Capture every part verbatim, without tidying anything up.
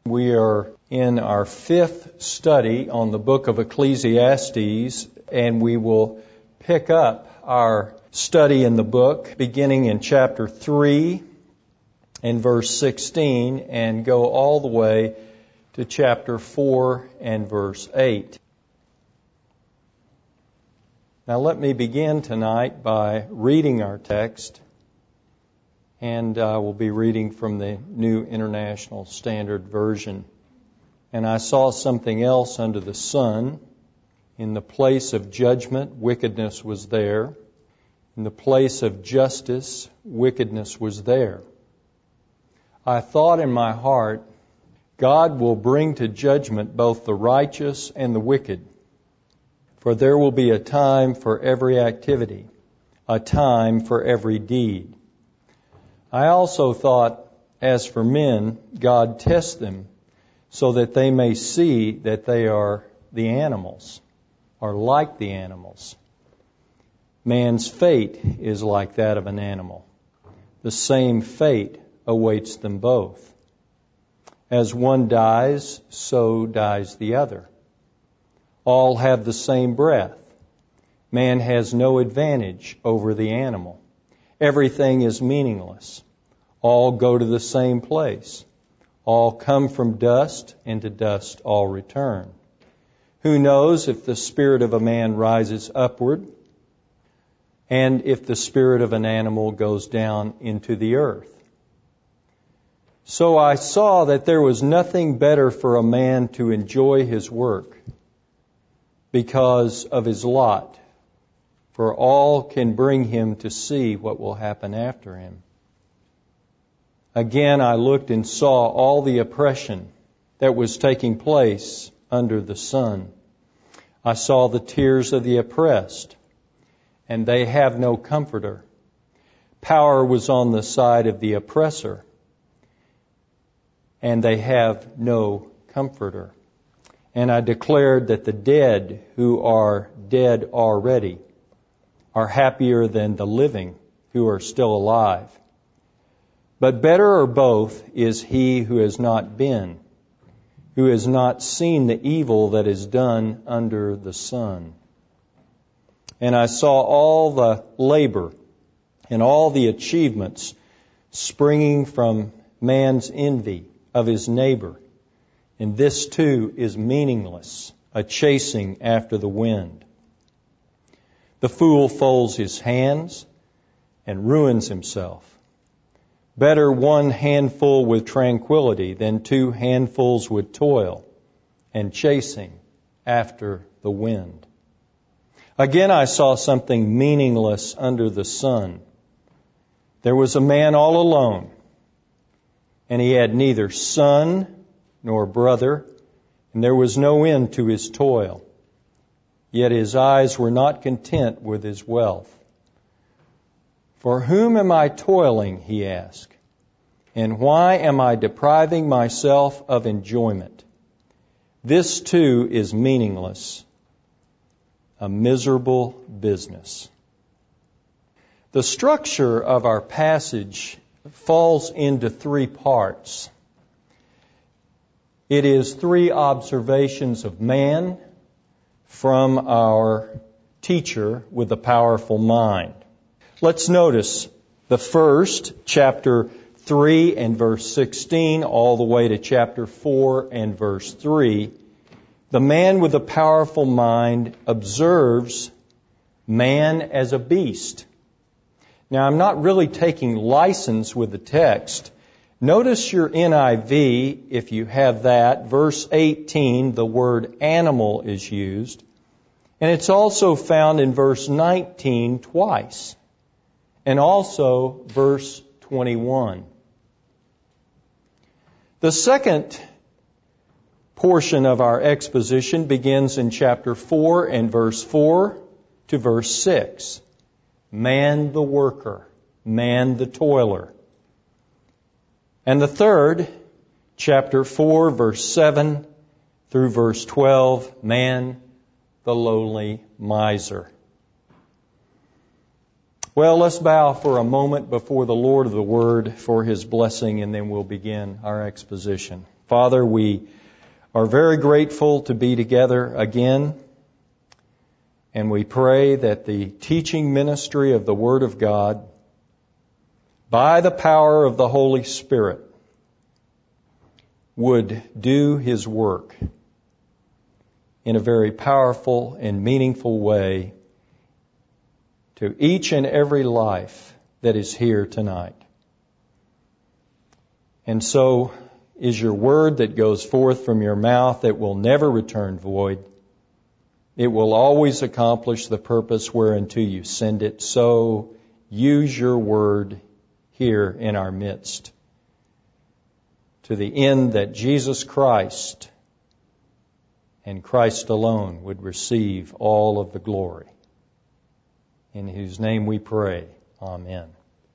We are in our fifth study on the book of Ecclesiastes, and we will pick up our study in the book beginning in chapter three and verse sixteen and go all the way to chapter four and verse eight. Now let me begin tonight by reading our text, and I uh, will be reading from the New International Standard Version. And I saw something else under the sun. In the place of judgment, wickedness was there. In the place of justice, wickedness was there. I thought in my heart, God will bring to judgment both the righteous and the wicked. For there will be a time for every activity, a time for every deed. I also thought, as for men, God tests them so that they may see that they are the animals, or like the animals. Man's fate is like that of an animal. The same fate awaits them both. As one dies, so dies the other. All have the same breath. Man has no advantage over the animal. Everything is meaningless. All go to the same place. All come from dust, and to dust all return. Who knows if the spirit of a man rises upward, and if the spirit of an animal goes down into the earth? So I saw that there was nothing better for a man to enjoy his work because of his lot, for all can bring him to see what will happen after him. Again, I looked and saw all the oppression that was taking place under the sun. I saw the tears of the oppressed, and they have no comforter. Power was on the side of the oppressor, and they have no comforter. And I declared that the dead who are dead already are happier than the living who are still alive. But better or both is he who has not been, who has not seen the evil that is done under the sun. And I saw all the labor and all the achievements springing from man's envy of his neighbor. And this too is meaningless, a chasing after the wind. The fool folds his hands and ruins himself. Better one handful with tranquility than two handfuls with toil and chasing after the wind. Again, I saw something meaningless under the sun. There was a man all alone, and he had neither son nor brother, and there was no end to his toil. Yet his eyes were not content with his wealth. For whom am I toiling, he asked, and why am I depriving myself of enjoyment? This too is meaningless, a miserable business. The structure of our passage falls into three parts. It is three observations of man from our teacher with a powerful mind. Let's notice the first, chapter three and verse sixteen, all the way to chapter four and verse three. The man with a powerful mind observes man as a beast. Now, I'm not really taking license with the text. Notice your N I V, if you have that, verse eighteen, the word animal is used. And it's also found in verse nineteen twice. And also verse twenty-one. The second portion of our exposition begins in chapter four and verse four to verse six. Man the worker, man the toiler. And the third, chapter four, verse seven through verse twelve, man the lowly miser. Well, let's bow for a moment before the Lord of the Word for His blessing, and then we'll begin our exposition. Father, we are very grateful to be together again, and we pray that the teaching ministry of the Word of God, by the power of the Holy Spirit, would do His work in a very powerful and meaningful way to each and every life that is here tonight. And so is your word that goes forth from your mouth that will never return void. It will always accomplish the purpose whereunto you send it. So use your word here in our midst, to the end that Jesus Christ and Christ alone would receive all of the glory. In whose name we pray. Amen.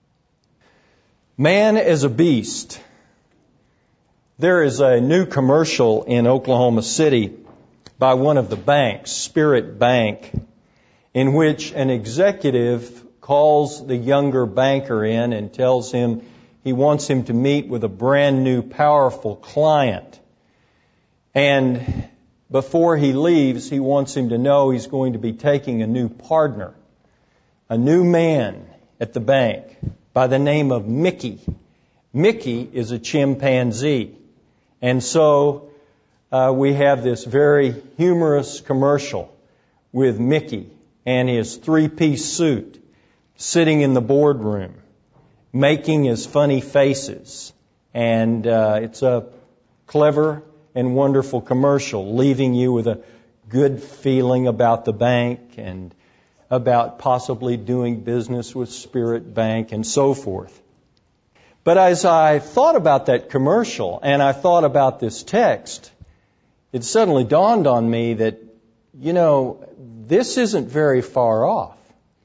Man as a beast. There is a new commercial in Oklahoma City by one of the banks, Spirit Bank, in which an executive calls the younger banker in and tells him he wants him to meet with a brand new powerful client. And before he leaves, he wants him to know he's going to be taking a new partner, a new man at the bank by the name of Mickey. Mickey is a chimpanzee. And so uh, we have this very humorous commercial with Mickey and his three-piece suit sitting in the boardroom, making his funny faces. And uh, it's a clever and wonderful commercial, leaving you with a good feeling about the bank and about possibly doing business with Spirit Bank and so forth. But as I thought about that commercial and I thought about this text, it suddenly dawned on me that, you know, this isn't very far off.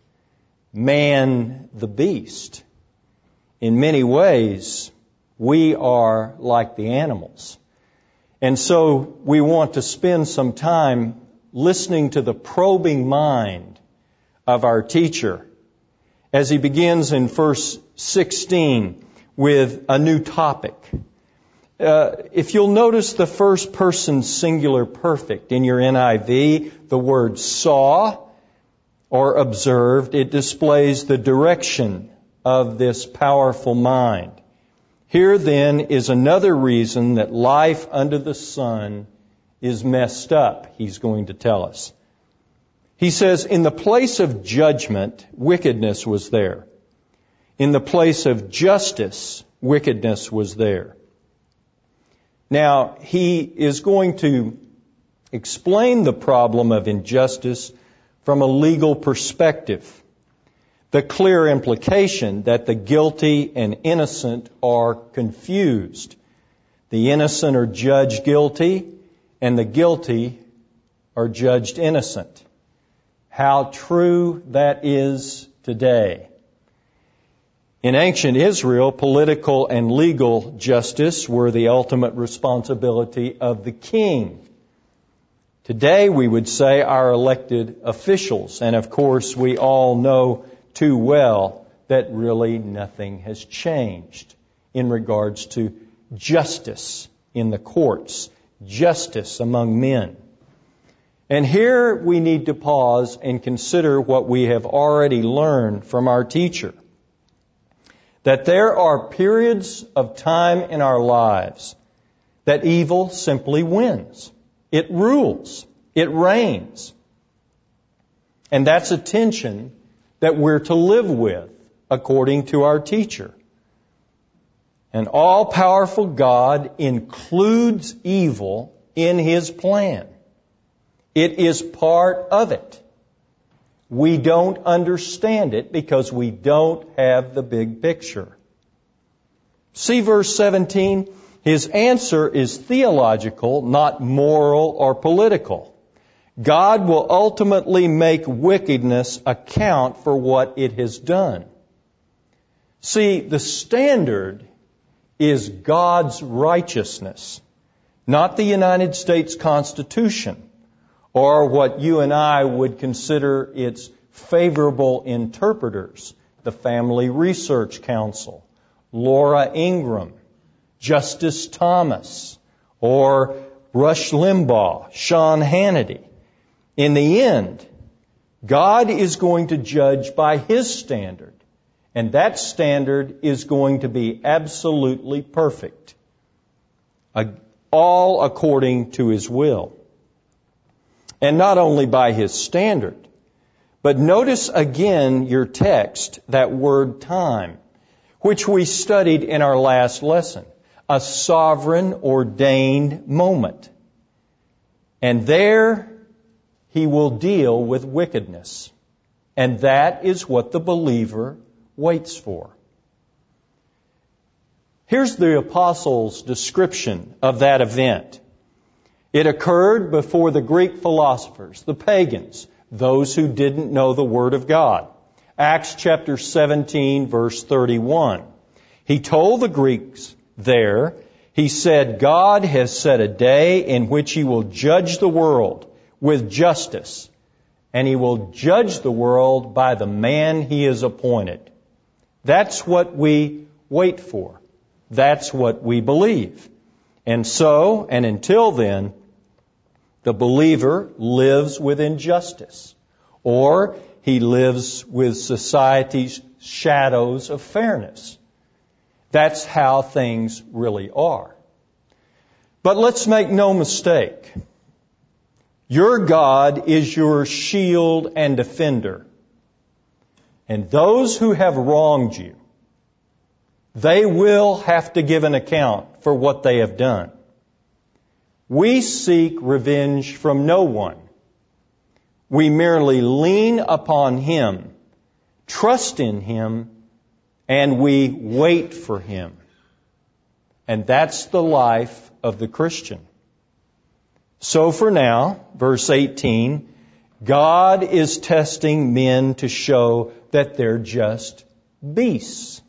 Man the beast. In many ways, we are like the animals. And so we want to spend some time listening to the probing mind of our teacher as he begins in verse sixteen with a new topic. Uh, if you'll notice the first person singular perfect in your N I V, the word saw or observed, it displays the direction of this powerful mind. Here then is another reason that life under the sun is messed up, he's going to tell us. He says, in the place of judgment, wickedness was there. In the place of justice, wickedness was there. Now, he is going to explain the problem of injustice from a legal perspective. The clear implication that the guilty and innocent are confused. The innocent are judged guilty, and the guilty are judged innocent. How true that is today. In ancient Israel, political and legal justice were the ultimate responsibility of the king. Today, we would say our elected officials, and of course, we all know too well that really nothing has changed in regards to justice in the courts, justice among men. And here we need to pause and consider what we have already learned from our teacher. That there are periods of time in our lives that evil simply wins. It rules. It reigns. And that's a tension that we're to live with according to our teacher. An all-powerful God includes evil in His plan. It is part of it. We don't understand it because we don't have the big picture. See verse seventeen. His answer is theological, not moral or political. God will ultimately make wickedness account for what it has done. See, the standard is God's righteousness, not the United States Constitution, or what you and I would consider its favorable interpreters, the Family Research Council, Laura Ingraham, Justice Thomas, or Rush Limbaugh, Sean Hannity. In the end, God is going to judge by His standard, and that standard is going to be absolutely perfect, all according to His will. And not only by His standard, but notice again your text, that word time, which we studied in our last lesson, a sovereign ordained moment. And there He will deal with wickedness. And that is what the believer waits for. Here's the apostles' description of that event. It occurred before the Greek philosophers, the pagans, those who didn't know the Word of God. Acts chapter seventeen, verse thirty-one. He told the Greeks there, He said, God has set a day in which He will judge the world with justice, and He will judge the world by the man He has appointed. That's what we wait for. That's what we believe. And so, and until then, the believer lives with injustice, or he lives with society's shadows of fairness. That's how things really are. But let's make no mistake. Your God is your shield and defender. And those who have wronged you, they will have to give an account for what they have done. We seek revenge from no one. We merely lean upon Him, trust in Him, and we wait for Him. And that's the life of the Christian. So for now, verse eighteen, God is testing men to show that they're just beasts.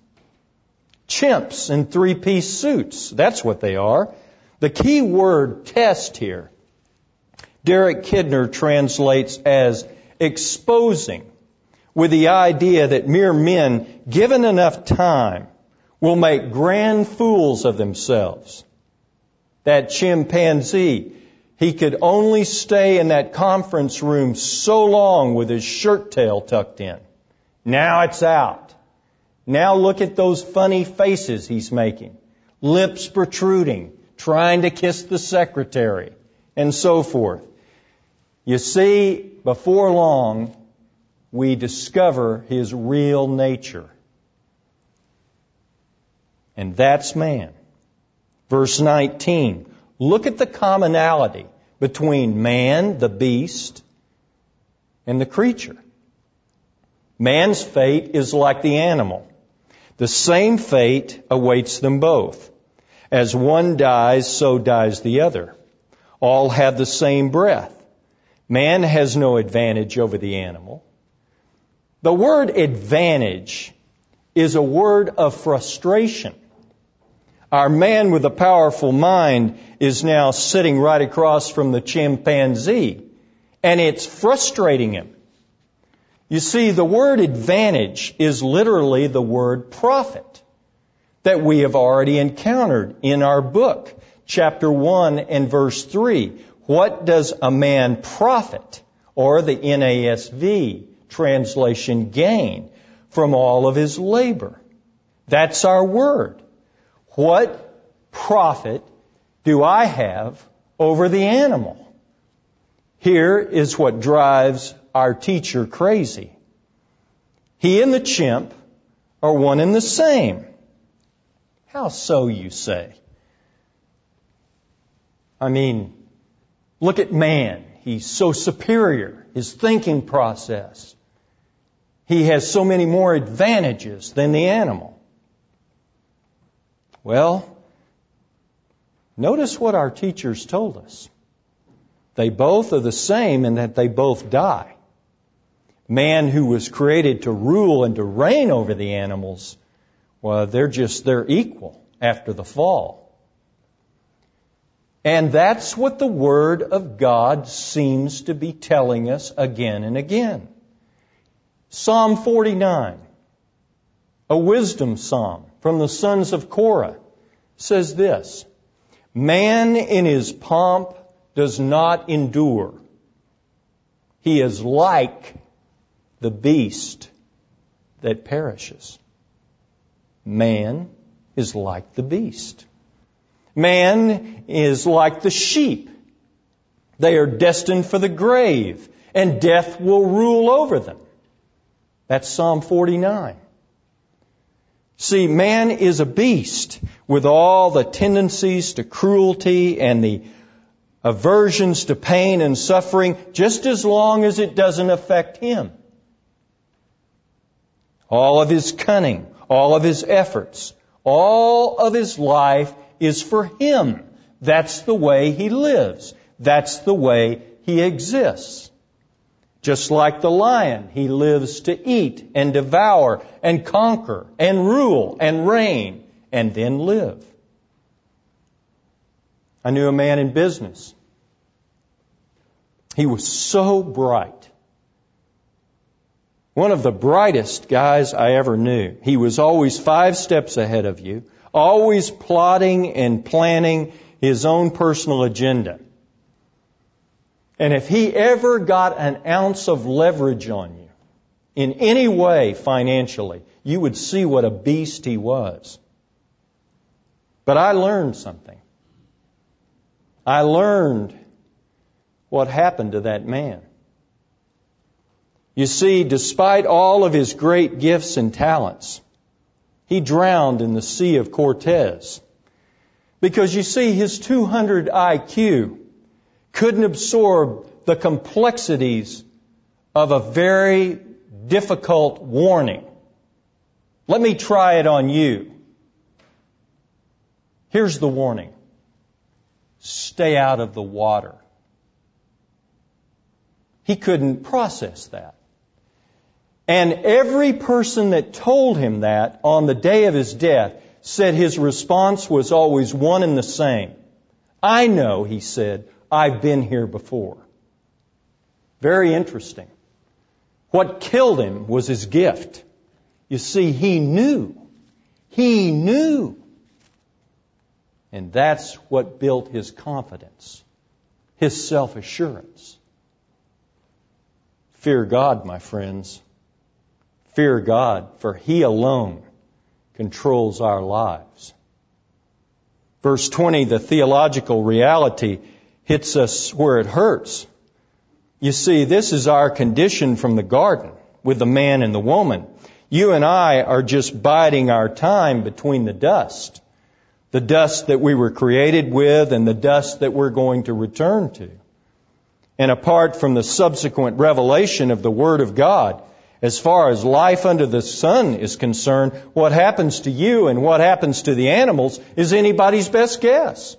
Chimps in three-piece suits. That's what they are. The key word test here, Derek Kidner translates as exposing, with the idea that mere men, given enough time, will make grand fools of themselves. That chimpanzee, he could only stay in that conference room so long with his shirt tail tucked in. Now it's out. Now look at those funny faces he's making. Lips protruding, trying to kiss the secretary, and so forth. You see, before long, we discover his real nature. And that's man. Verse nineteen. Look at the commonality between man, the beast, and the creature. Man's fate is like the animal. The same fate awaits them both. As one dies, so dies the other. All have the same breath. Man has no advantage over the animal. The word advantage is a word of frustration. Our man with a powerful mind is now sitting right across from the chimpanzee, and it's frustrating him. You see, the word advantage is literally the word profit that we have already encountered in our book, chapter one and verse three. What does a man profit, or the N A S V translation, gain from all of his labor? That's our word. What profit do I have over the animal? Here is what drives our teacher crazy. He and the chimp are one and the same. How so, you say? I mean, look at man. He's so superior. His thinking process. He has so many more advantages than the animal. Well, notice what our teachers told us. They both are the same in that they both die. Man, who was created to rule and to reign over the animals, well, they're just, they're equal after the fall. And that's what the Word of God seems to be telling us again and again. Psalm forty-nine, a wisdom psalm from the sons of Korah, says this: Man in his pomp does not endure. He is like the beast that perishes. Man is like the beast. Man is like the sheep. They are destined for the grave, and death will rule over them. That's Psalm forty-nine. See, man is a beast with all the tendencies to cruelty and the aversions to pain and suffering, just as long as it doesn't affect him. All of his cunning, all of his efforts, all of his life is for him. That's the way he lives. That's the way he exists. Just like the lion, he lives to eat and devour and conquer and rule and reign and then live. I knew a man in business. He was so bright. One of the brightest guys I ever knew. He was always five steps ahead of you, always plotting and planning his own personal agenda. And if he ever got an ounce of leverage on you, in any way financially, you would see what a beast he was. But I learned something. I learned what happened to that man. You see, despite all of his great gifts and talents, he drowned in the Sea of Cortez. Because you see, his two hundred I Q couldn't absorb the complexities of a very difficult warning. Let me try it on you. Here's the warning. Stay out of the water. He couldn't process that. And every person that told him that on the day of his death said his response was always one and the same. I know, he said, I've been here before. Very interesting. What killed him was his gift. You see, he knew. He knew. And that's what built his confidence, his self-assurance. Fear God, my friends. Fear God, for He alone controls our lives. Verse twenty, the theological reality hits us where it hurts. You see, this is our condition from the garden with the man and the woman. You and I are just biding our time between the dust. The dust that we were created with and the dust that we're going to return to. And apart from the subsequent revelation of the Word of God, as far as life under the sun is concerned, what happens to you and what happens to the animals is anybody's best guess.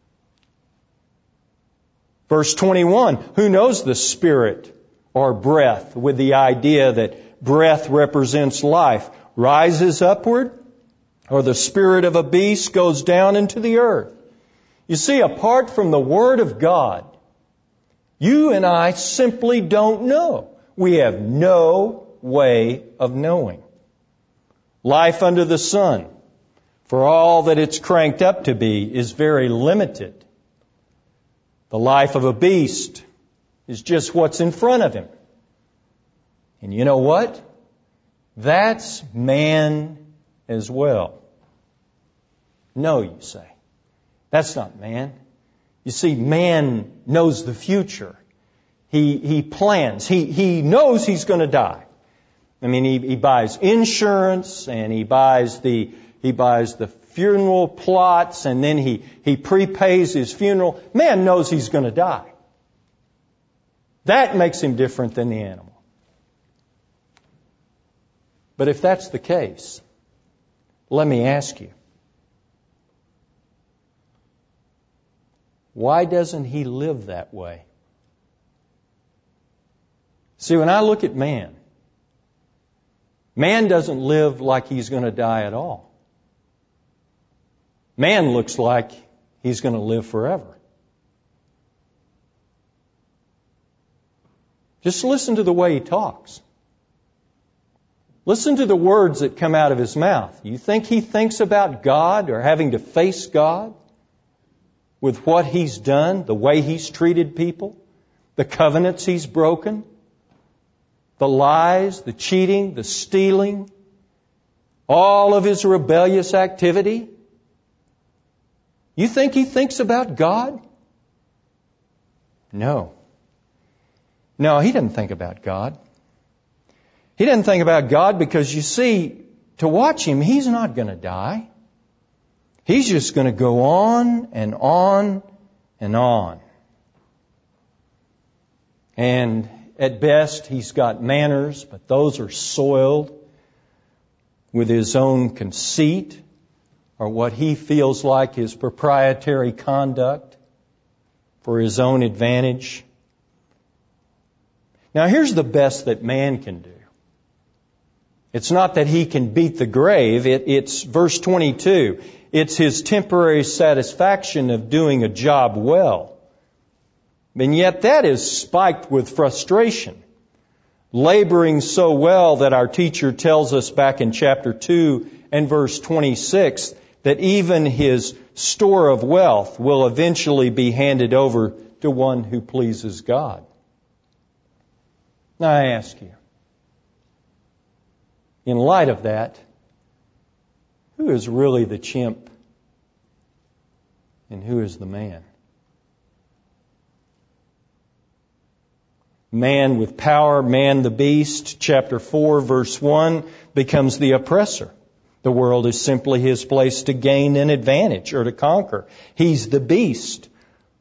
Verse twenty-one, who knows the spirit or breath, with the idea that breath represents life, rises upward, or the spirit of a beast goes down into the earth. You see, apart from the Word of God, you and I simply don't know. We have no way of knowing. Life under the sun, for all that it's cranked up to be, is very limited. The life of a beast is just what's in front of him. And you know what? That's man as well. No, you say. That's not man. You see, man knows the future. He he plans. He he knows he's going to die. I mean, he, he buys insurance and he buys the he buys the funeral plots and then he he prepays his funeral. Man knows he's going to die. That makes him different than the animal. But if that's the case, let me ask you, why doesn't he live that way? See, when I look at man, man doesn't live like he's going to die at all. Man looks like he's going to live forever. Just listen to the way he talks. Listen to the words that come out of his mouth. You think he thinks about God or having to face God? with what he's done, the way he's treated people, the covenants he's broken, the lies, the cheating, the stealing, all of his rebellious activity? You think he thinks about God? No. No, he doesn't think about God. He doesn't think about God because, you see, to watch him, he's not going to die. He's just going to go on and on and on. And at best, he's got manners, but those are soiled with his own conceit or what he feels like his proprietary conduct for his own advantage. Now, here's the best that man can do. It's not that he can beat the grave. It, it's verse twenty-two. It's his temporary satisfaction of doing a job well. And yet that is spiked with frustration. Laboring so well that our teacher tells us back in chapter two and verse twenty-six that even his store of wealth will eventually be handed over to one who pleases God. Now I ask you, in light of that, who is really the chimp and who is the man? Man with power, man the beast, chapter four, verse one, becomes the oppressor. The world is simply his place to gain an advantage or to conquer. He's the beast,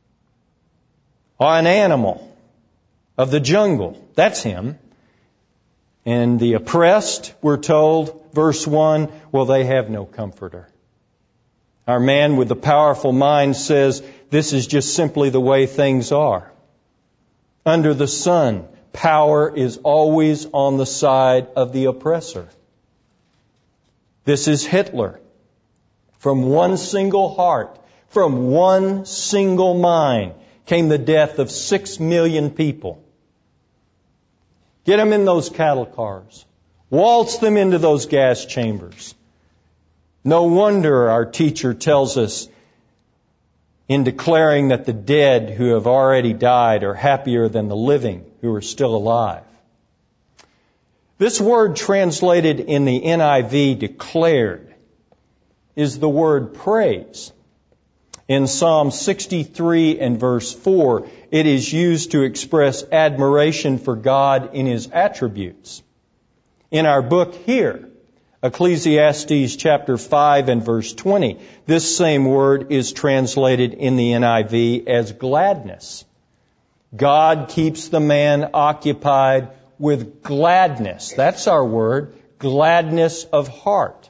or an animal of the jungle. That's him. And the oppressed, we're told, verse one, well, they have no comforter. Our man with the powerful mind says this is just simply the way things are. Under the sun, power is always on the side of the oppressor. This is Hitler. From one single heart, from one single mind, came the death of six million people. Get them in those cattle cars. Waltz them into those gas chambers. No wonder our teacher tells us in declaring that the dead who have already died are happier than the living who are still alive. This word translated in the N I V, declared, is the word praise. In Psalm sixty-three and verse four, it is used to express admiration for God in His attributes. In our book here, Ecclesiastes chapter five and verse twenty, this same word is translated in the N I V as gladness. God keeps the man occupied with gladness. That's our word, gladness of heart.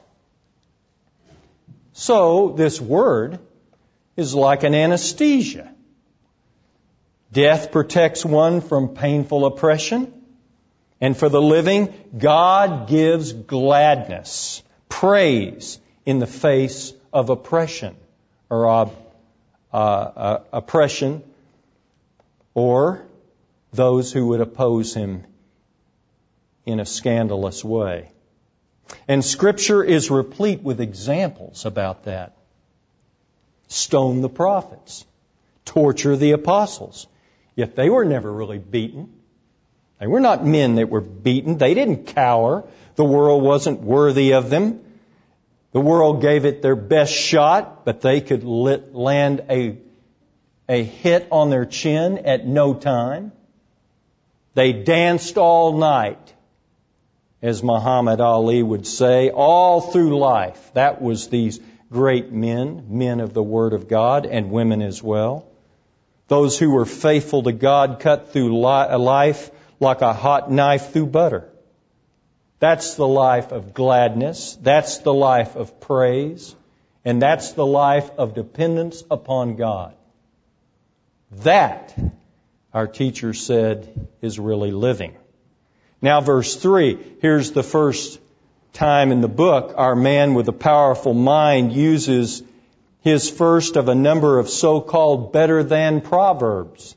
So, this word is like an anesthesia. Death protects one from painful oppression. And for the living, God gives gladness, praise in the face of oppression or uh, uh, oppression or those who would oppose Him in a scandalous way. And Scripture is replete with examples about that. Stone the prophets, torture the apostles, yet they were never really beaten. They were not men that were beaten. They didn't cower. The world wasn't worthy of them. The world gave it their best shot, but they could lit, land a, a hit on their chin at no time. They danced all night, as Muhammad Ali would say, all through life. That was these great men, men of the Word of God, and women as well. Those who were faithful to God cut through li- life like a hot knife through butter. That's the life of gladness. That's the life of praise. And that's the life of dependence upon God. That, our teacher said, is really living. Now, verse three, here's the first time in the book our man with a powerful mind uses his first of a number of so-called better-than proverbs.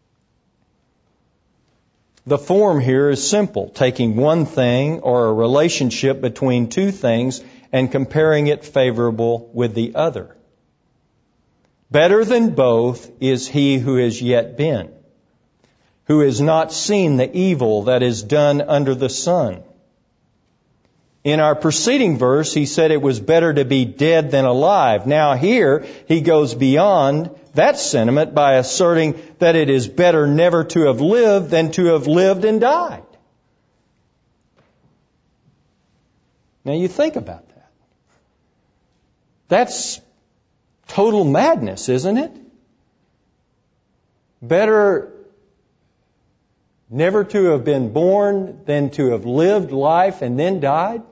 The form here is simple, taking one thing or a relationship between two things and comparing it favorable with the other. Better than both is he who has yet been, who has not seen the evil that is done under the sun. In our preceding verse, he said it was better to be dead than alive. Now here, he goes beyond that sentiment by asserting that it is better never to have lived than to have lived and died. Now you think about that. That's total madness, isn't it? Better never to have been born than to have lived life and then died?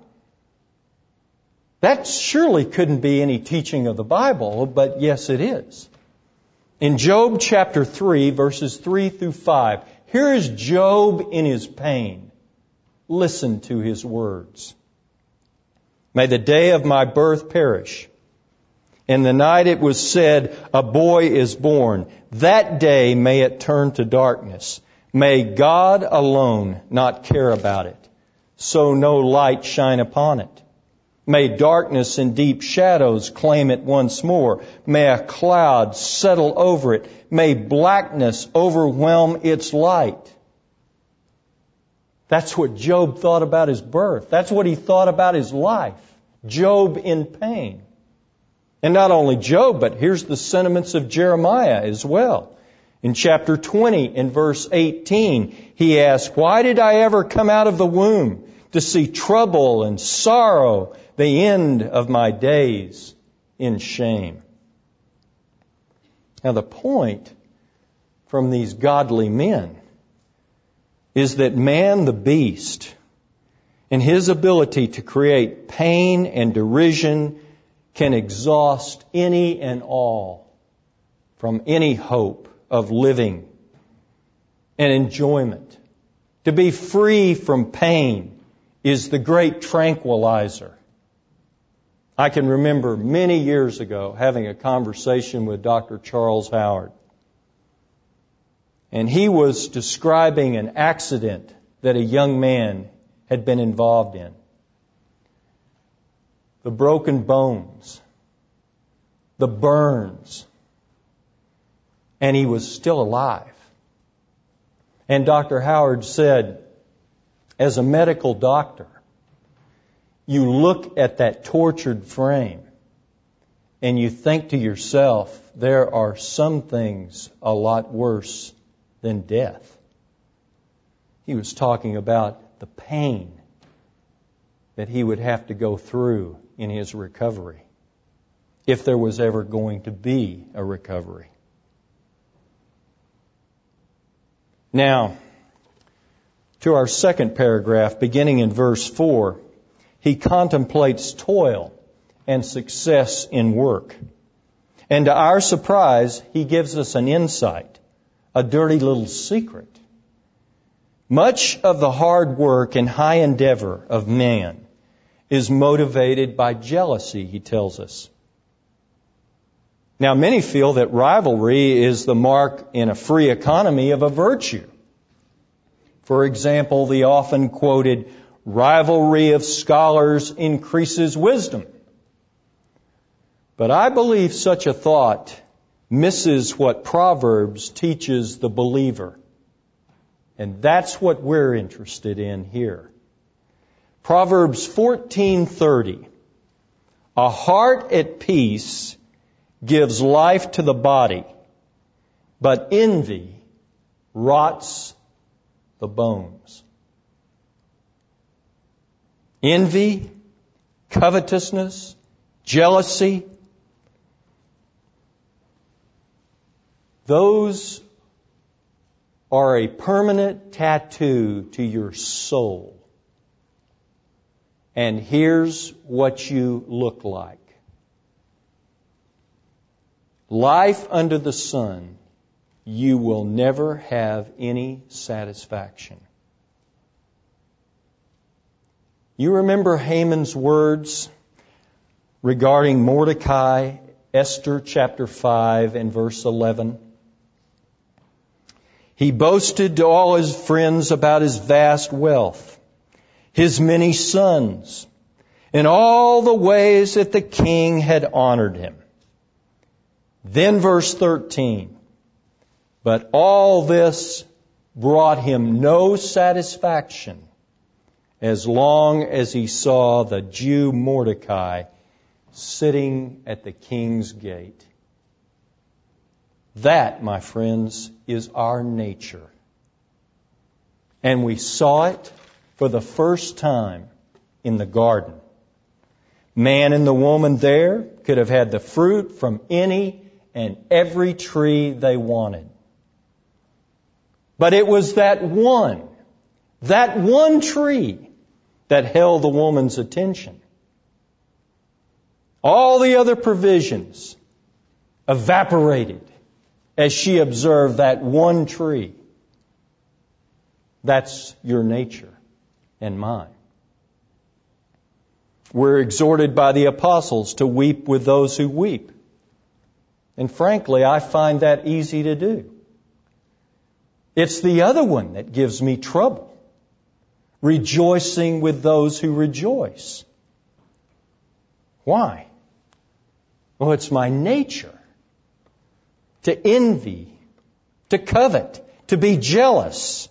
That surely couldn't be any teaching of the Bible, but yes, it is. In Job chapter three, verses three through five, here is Job in his pain. Listen to his words. May the day of my birth perish. In the night it was said, a boy is born. That day may it turn to darkness. May God alone not care about it, so no light shine upon it. May darkness and deep shadows claim it once more. May a cloud settle over it. May blackness overwhelm its light. That's what Job thought about his birth. That's what he thought about his life. Job in pain. And not only Job, but here's the sentiments of Jeremiah as well. In chapter twenty, in verse eighteen, he asked, why did I ever come out of the womb to see trouble and sorrow, the end of my days in shame? Now the point from these godly men is that man the beast, in his ability to create pain and derision, can exhaust any and all from any hope of living and enjoyment. To be free from pain is the great tranquilizer. I can remember many years ago having a conversation with Doctor Charles Howard. And he was describing an accident that a young man had been involved in. The broken bones, the burns, and he was still alive. And Doctor Howard said, as a medical doctor, you look at that tortured frame and you think to yourself, there are some things a lot worse than death. He was talking about the pain that he would have to go through in his recovery, if there was ever going to be a recovery. Now, to our second paragraph, beginning in verse four, he contemplates toil and success in work. And to our surprise, he gives us an insight, a dirty little secret. Much of the hard work and high endeavor of man is motivated by jealousy, he tells us. Now, many feel that rivalry is the mark in a free economy of a virtue. For example, the often quoted rivalry of scholars increases wisdom. But I believe such a thought misses what Proverbs teaches the believer. And that's what we're interested in here. Proverbs fourteen thirty. A heart at peace gives life to the body, but envy rots the bones. Envy, covetousness, jealousy, those are a permanent tattoo to your soul. And here's what you look like. Life under the sun, you will never have any satisfaction. You remember Haman's words regarding Mordecai, Esther chapter five and verse eleven? He boasted to all his friends about his vast wealth, his many sons, and all the ways that the king had honored him. Then verse thirteen. But all this brought him no satisfaction as long as he saw the Jew Mordecai sitting at the king's gate. That, my friends, is our nature. And we saw it for the first time in the garden. Man and the woman there could have had the fruit from any and every tree they wanted. But it was that one, that one tree that held the woman's attention. All the other provisions evaporated as she observed that one tree. That's your nature and mine. We're exhorted by the apostles to weep with those who weep. And frankly, I find that easy to do. It's the other one that gives me trouble. Rejoicing with those who rejoice. Why? Well, it's my nature to envy, to covet, to be jealous.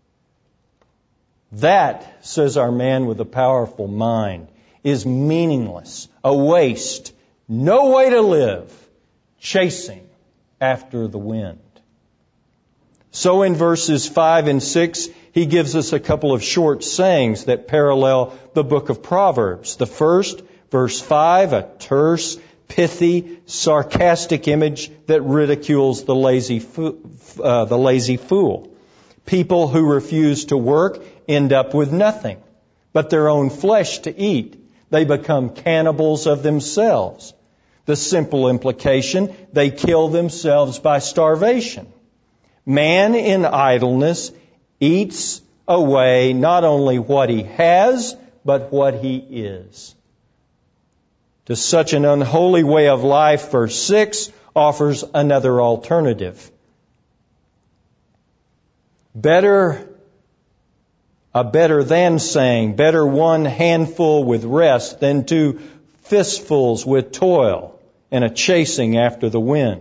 That, says our man with a powerful mind, is meaningless, a waste, no way to live, chasing after the wind. So in verses five and six, he gives us a couple of short sayings that parallel the book of Proverbs. The first, verse five, a terse, pithy, sarcastic image that ridicules the lazy, fo- uh, the lazy fool. People who refuse to work end up with nothing but their own flesh to eat. They become cannibals of themselves. The simple implication, they kill themselves by starvation. Man in idleness eats away not only what he has, but what he is. To such an unholy way of life, verse six offers another alternative. Better, a better than saying, better one handful with rest than two fistfuls with toil and a chasing after the wind.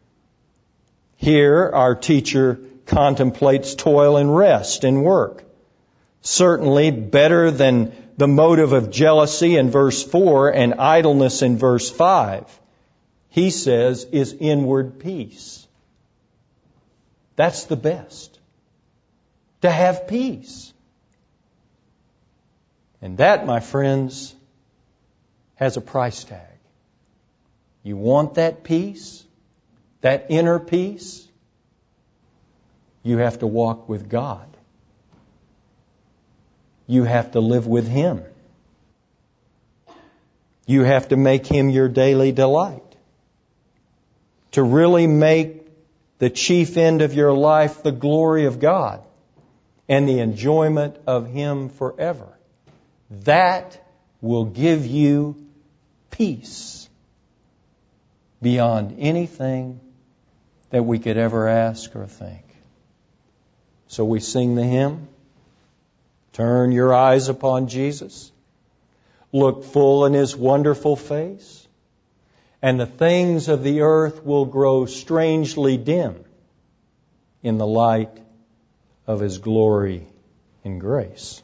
Here, our teacher contemplates toil and rest and work. Certainly better than the motive of jealousy in verse four and idleness in verse five. He says is inward peace. That's the best. To have peace. And that, my friends, has a price tag. You want that peace? That inner peace? You have to walk with God. You have to live with Him. You have to make Him your daily delight. To really make the chief end of your life the glory of God and the enjoyment of Him forever. That will give you peace beyond anything that we could ever ask or think. So we sing the hymn. Turn your eyes upon Jesus. Look full in His wonderful face. And the things of the earth will grow strangely dim in the light of His glory and grace.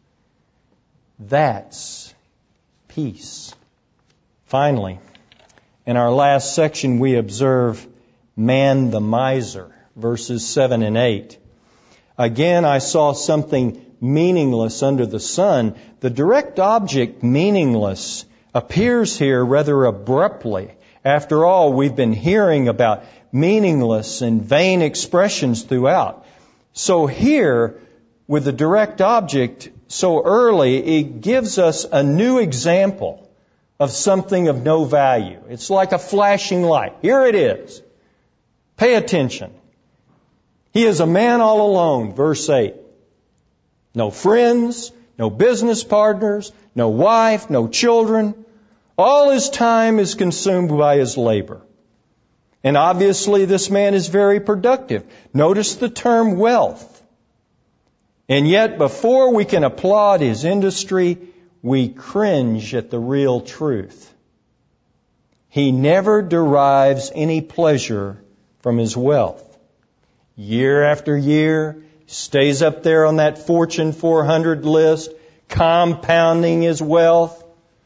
That's peace. Finally, in our last section we observe man the miser, verses seven and eight. Again, I saw something meaningless under the sun. The direct object, meaningless, appears here rather abruptly. After all, we've been hearing about meaningless and vain expressions throughout. So here, with the direct object so early, it gives us a new example of something of no value. It's like a flashing light. Here it is. Pay attention. He is a man all alone, verse eight. No friends, no business partners, no wife, no children. All his time is consumed by his labor. And obviously this man is very productive. Notice the term wealth. And yet before we can applaud his industry, we cringe at the real truth. He never derives any pleasure from his wealth. Year after year, stays up there on that Fortune four hundred list, compounding his wealth.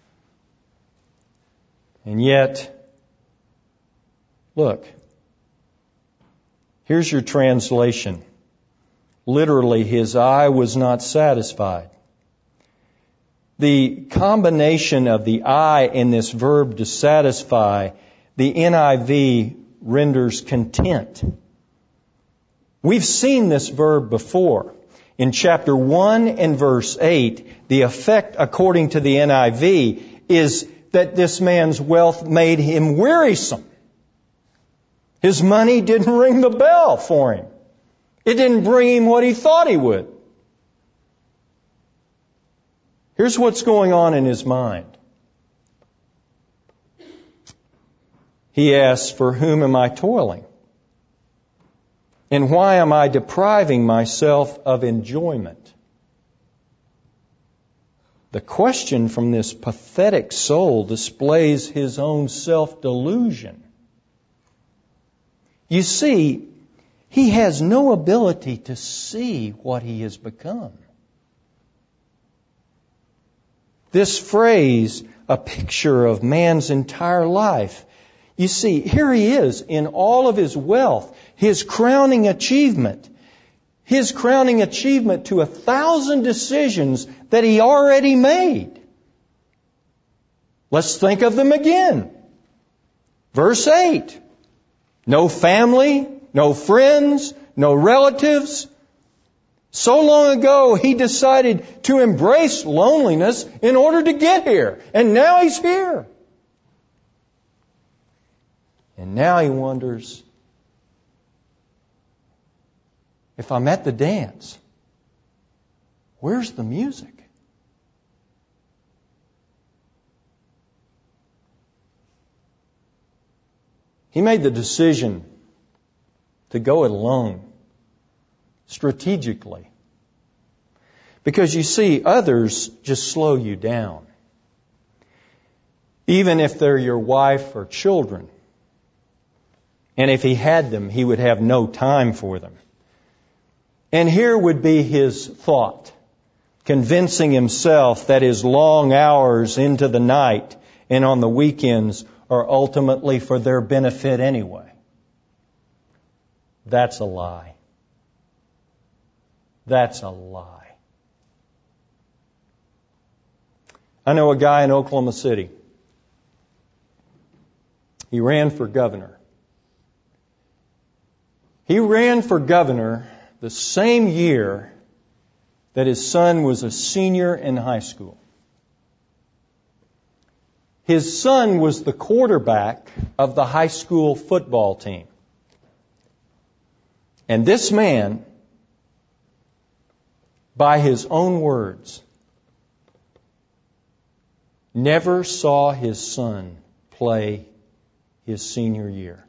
And yet, look, here's your translation. Literally, his eye was not satisfied. The combination of the eye in this verb to satisfy, the N I V renders content. We've seen this verb before. In chapter one and verse eight, the effect, according to the N I V, is that this man's wealth made him wearisome. His money didn't ring the bell for him. It didn't bring him what he thought he would. Here's what's going on in his mind. He asks, "For whom am I toiling? And why am I depriving myself of enjoyment?" The question from this pathetic soul displays his own self-delusion. You see, he has no ability to see what he has become. This phrase, a picture of man's entire life. You see, here he is in all of his wealth, his crowning achievement. His crowning achievement to a thousand decisions that he already made. Let's think of them again. Verse eight. No family, no friends, no relatives. So long ago, he decided to embrace loneliness in order to get here. And now he's here. And now he wonders, if I'm at the dance, where's the music? He made the decision to go it alone, strategically. Because you see, others just slow you down. Even if they're your wife or children. And if he had them, he would have no time for them. And here would be his thought, convincing himself that his long hours into the night and on the weekends are ultimately for their benefit anyway. That's a lie. That's a lie. I know a guy in Oklahoma City. He ran for governor. He ran for governor the same year that his son was a senior in high school. His son was the quarterback of the high school football team. And this man, by his own words, never saw his son play his senior year.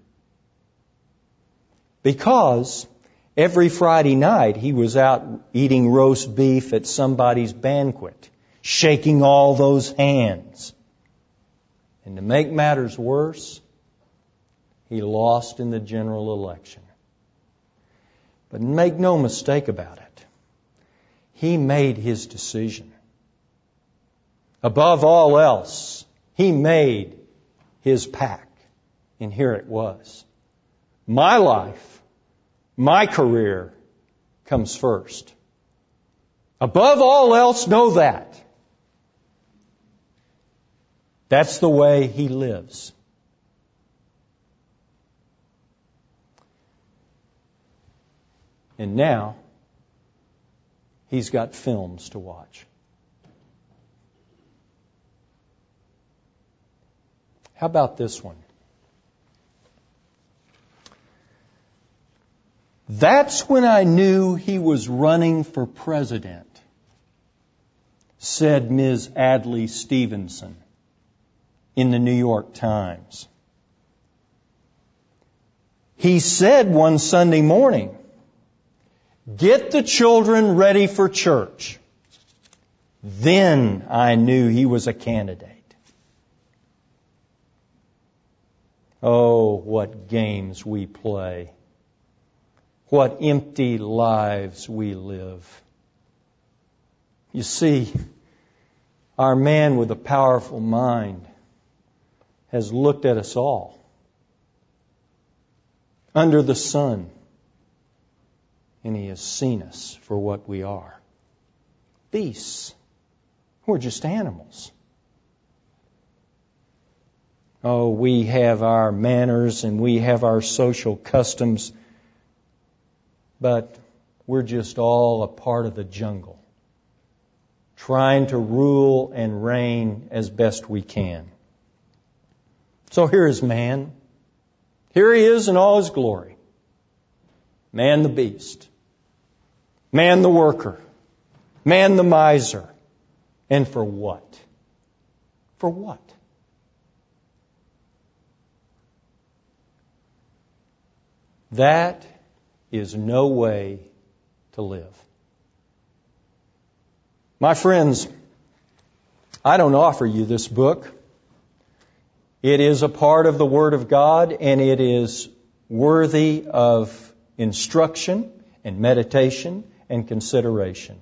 Because every Friday night he was out eating roast beef at somebody's banquet, shaking all those hands. And to make matters worse, he lost in the general election. But make no mistake about it, he made his decision. Above all else, he made his pact. And here it was. My life, my career comes first. Above all else, know that. That's the way he lives. And now, he's got films to watch. How about this one? That's when I knew he was running for president, said Miz Adlai Stevenson in the New York Times. He said one Sunday morning, "Get the children ready for church." Then I knew he was a candidate. Oh, what games we play. What empty lives we live. You see, our man with a powerful mind has looked at us all under the sun, and He has seen us for what we are. Beasts. We're just animals. Oh, we have our manners and we have our social customs, but we're just all a part of the jungle, trying to rule and reign as best we can. So here is man. Here he is in all his glory. Man the beast. Man the worker. Man the miser. And for what? For what? That is no way to live. My friends, I don't offer you this book. It is a part of the Word of God, and it is worthy of instruction and meditation and consideration.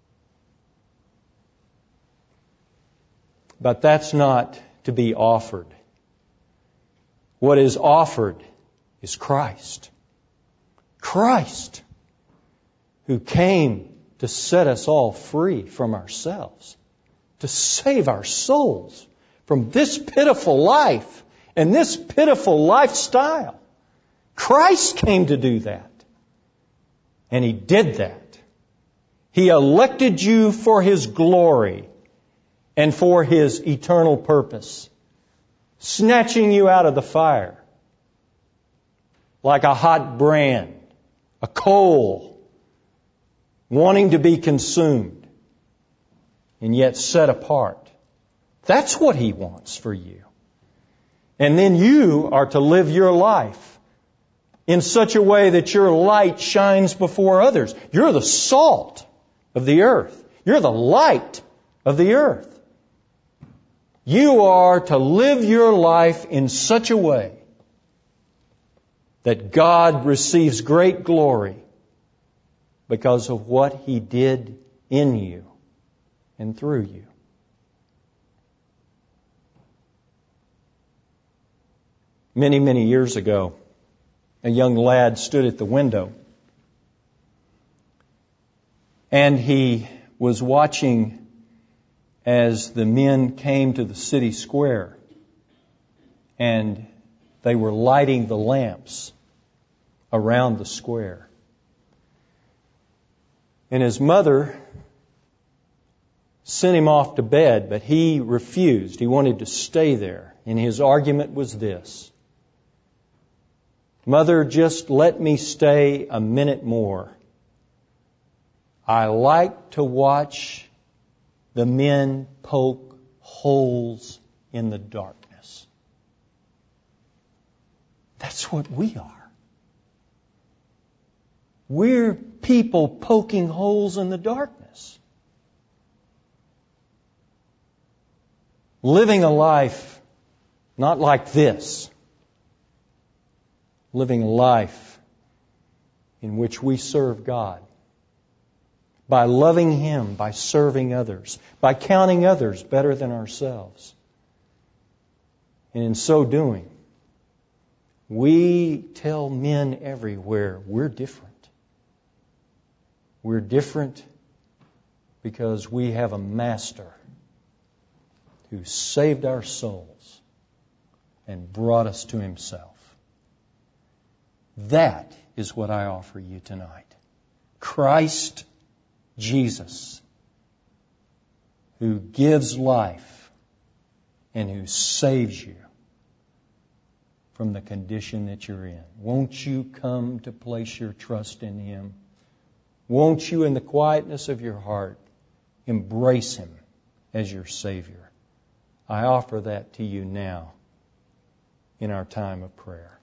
But that's not to be offered. What is offered is Christ. Christ, who came to set us all free from ourselves, to save our souls from this pitiful life and this pitiful lifestyle. Christ came to do that. And He did that. He elected you for His glory and for His eternal purpose, snatching you out of the fire like a hot brand, a coal, wanting to be consumed and yet set apart. That's what He wants for you. And then you are to live your life in such a way that your light shines before others. You're the salt of the earth. You're the light of the earth. You are to live your life in such a way that God receives great glory because of what He did in you and through you. Many, many years ago, a young lad stood at the window and he was watching as the men came to the city square and they were lighting the lamps around the square. And his mother sent him off to bed, but he refused. He wanted to stay there. And his argument was this: Mother, just let me stay a minute more. I like to watch the men poke holes in the darkness. That's what we are. We're people poking holes in the darkness. Living a life not like this. Living a life in which we serve God. By loving Him, by serving others, by counting others better than ourselves. And in so doing, we tell men everywhere we're different. We're different because we have a Master who saved our souls and brought us to Himself. That is what I offer you tonight. Christ Jesus, who gives life and who saves you from the condition that you're in. Won't you come to place your trust in Him? Won't you, in the quietness of your heart, embrace Him as your Savior? I offer that to you now in our time of prayer.